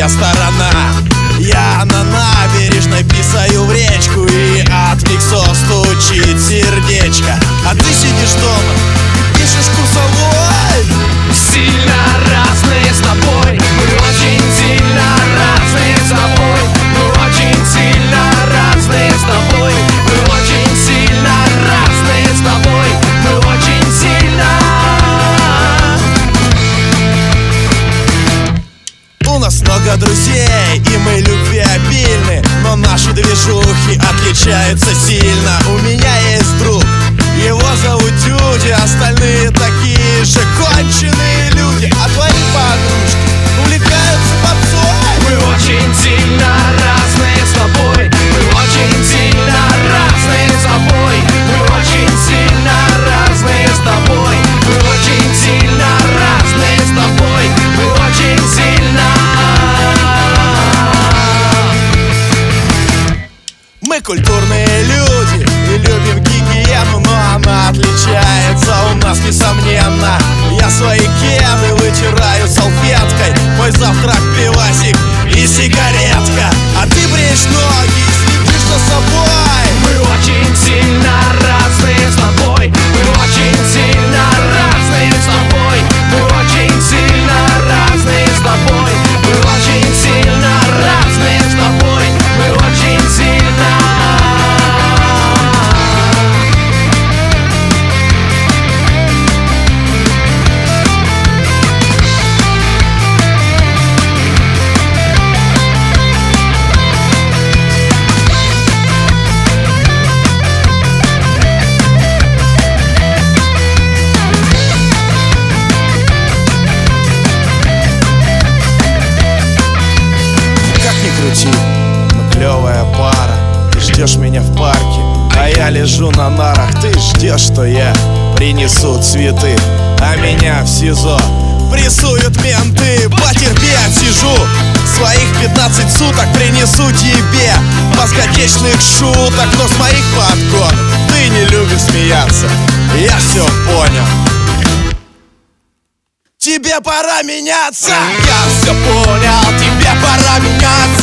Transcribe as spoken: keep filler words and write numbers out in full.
сторона. Я на набережной писаю в речку, и от миксо стучит сердечко. А ты сидишь дома и пишешь курсовой. Сильно разные с тобой, мы очень сильно разные с тобой. Мы очень сильно разные с тобой. Мы очень сильно разные с тобой. Мы очень сильно. У нас много друзей, и мы любвеобильны, но наши движухи отличаются сильно. У меня есть друг, его зовут Дюдя, остальные такие же конченые люди. А твои подружки увлекаются попсой. Мы очень сильно разные с тобой. Мы очень сильно разные с тобой. Мы очень сильно разные с тобой. Мы очень сильно разные с тобой. Мы очень сильно. Мы культурные люди и любим гигиену, но она отличается у нас несомненно. Я свои кеды вытираю салфеткой, мой завтрак пивасик и сигаретка. А ты бреешь ноги и следишь за собой. Мы очень сильно разные с тобой. Мы очень сильно разные с тобой. Мы очень сильно разные с тобой. Мы очень сильно разные с тобой. Мы очень сильно. Мы клевая пара. Ты ждешь меня в парке, а я лежу на нарах. Ты ждешь, что я принесу цветы, а меня в СИЗО прессуют менты. Потерпи, отсижу своих пятнадцать суток, принесу тебе мозготечных шуток. Но с моих подгонов ты не любишь смеяться, я все понял. Тебе пора меняться. Я все понял, тебе пора меняться.